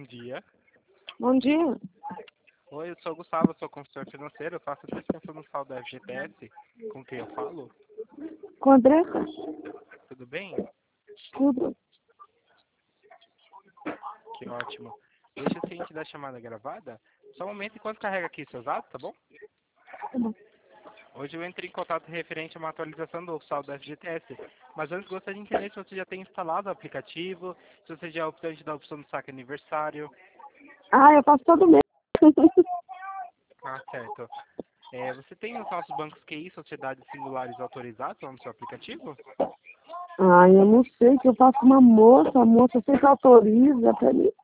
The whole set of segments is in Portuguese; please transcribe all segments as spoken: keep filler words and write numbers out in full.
Bom dia. Bom dia. Oi, eu sou o Gustavo, sou consultor financeiro. Eu faço a prestação do saldo da F G T S. Com quem eu falo? Com a Andressa? Tudo bem? Tudo. Que ótimo. Deixa o ciente da chamada gravada. Só um momento enquanto carrega aqui seus dados, tá bom? Tá bom. Hoje eu entrei em contato referente a uma atualização do saldo da F G T S. Mas antes gostaria de entender se você já tem instalado o aplicativo, se você já é optante da opção do saque aniversário. Ah, eu faço todo mês. Ah, certo. É, você tem os nossos bancos Q I, sociedades singulares autorizados no seu aplicativo? Ah, eu não sei, que eu faço com uma moça, a moça sempre autoriza pra mim.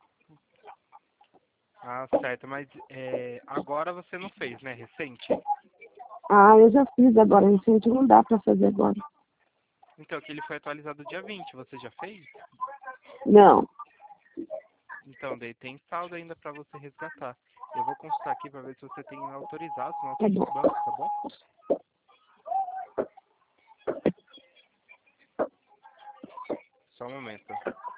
Ah, certo. Mas é, agora você não fez, né? Recente? Ah, eu já fiz agora, recente, não dá pra fazer agora. Então, que ele foi atualizado dia vinte. Você já fez? Não. Então, daí tem saldo ainda para você resgatar. Eu vou consultar aqui para ver se você tem autorizado os Tá nossos bom. bancos, tá bom? Só um momento.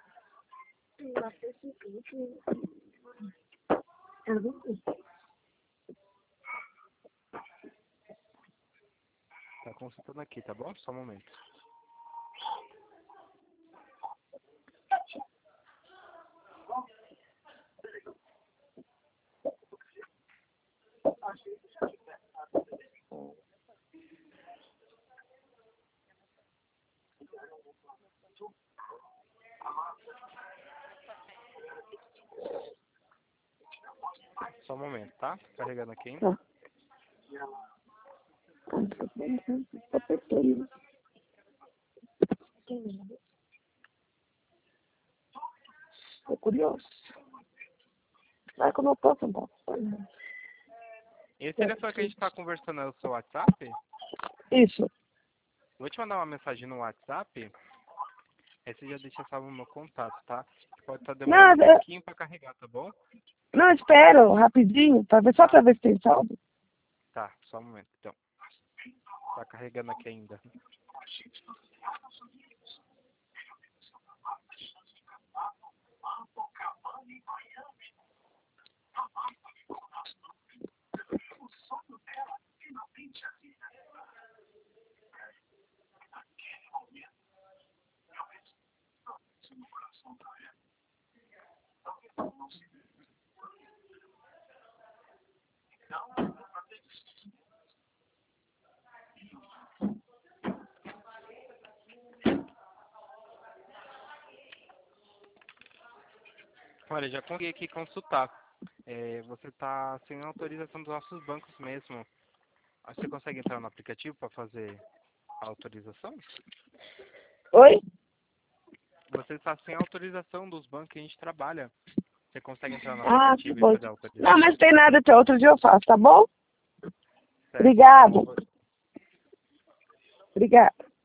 Tá consultando aqui, tá bom? Só um momento. Só um momento, tá? Carregando aqui ainda. Tá. Tá perfeito. Tô curioso. Vai como eu posso, então. Esse telefone que a gente tá conversando é o seu WhatsApp? Isso. Vou te mandar uma mensagem no WhatsApp. Aí você já deixa salvo o meu contato, tá? Pode estar demorando Nada. um pouquinho para carregar, tá bom? Não, espero, rapidinho, pra ver, só pra ver se tem saldo. Tá, só um momento, então. Tá carregando aqui ainda. Olha, já consegui aqui consultar. É, você tá sem autorização dos nossos bancos mesmo. Ah, você consegue entrar no aplicativo para fazer a autorização? Oi? Você está sem autorização dos bancos que a gente trabalha. Você consegue entrar no Ah, tá aplicativo e bom. fazer a Não, mas autorização? tem nada, até outro dia eu faço, tá bom? Certo, então. Obrigado. Obrigado.